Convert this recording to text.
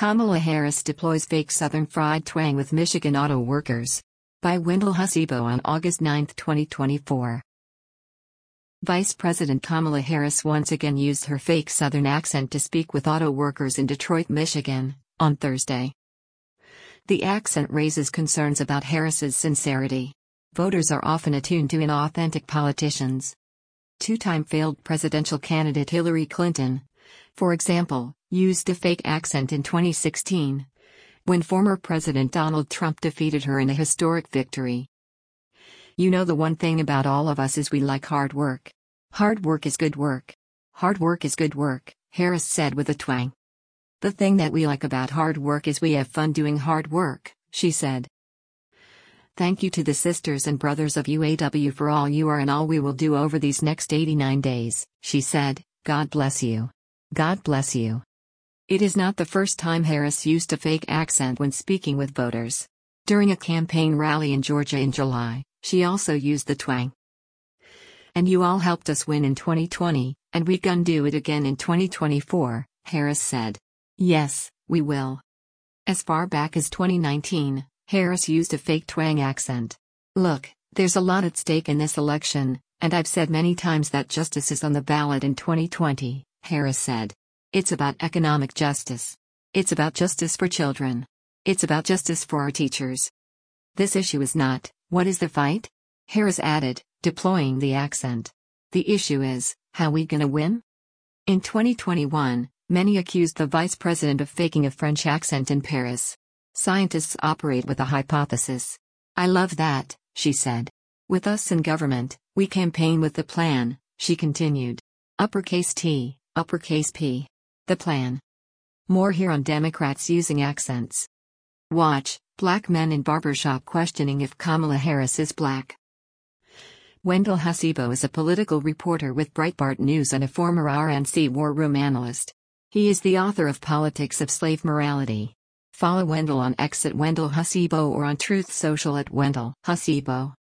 Kamala Harris deploys fake Southern fried twang with Michigan auto workers. By Wendell Hussebo on August 9, 2024. Vice President Kamala Harris once again used her fake Southern accent to speak with auto workers in Detroit, Michigan, on Thursday. The accent raises concerns about Harris's sincerity. Voters are often attuned to inauthentic politicians. Two-time failed presidential candidate Hillary Clinton, for example, used a fake accent in 2016, when former President Donald Trump defeated her in a historic victory. "You know, the one thing about all of us is we like hard work. Hard work is good work. Hard work is good work," Harris said with a twang. "The thing that we like about hard work is we have fun doing hard work," she said. "Thank you to the sisters and brothers of UAW for all you are and all we will do over these next 89 days, she said. "God bless you. God bless you." It is not the first time Harris used a fake accent when speaking with voters. During a campaign rally in Georgia in July, she also used the twang. "And you all helped us win in 2020, and we gon' do it again in 2024, Harris said. "Yes, we will." As far back as 2019, Harris used a fake twang accent. "Look, there's a lot at stake in this election, and I've said many times that justice is on the ballot in 2020, Harris said. "It's about economic justice. It's about justice for children. It's about justice for our teachers. This issue is not, what is the fight?" Harris added, deploying the accent. "The issue is, how we gonna win?" In 2021, many accused the vice president of faking a French accent in Paris. Scientists operate with a hypothesis. "I love that," she said. "With us in government, we campaign with the plan," she continued. Uppercase T, uppercase P. The plan. More here on Democrats using accents. Watch, Black men in barbershop questioning if Kamala Harris is black. Wendell Hussebo is a political reporter with Breitbart News and a former RNC war room analyst. He is the author of Politics of Slave Morality. Follow Wendell on X at Wendell Hussebo or on Truth Social at Wendell Hussebo.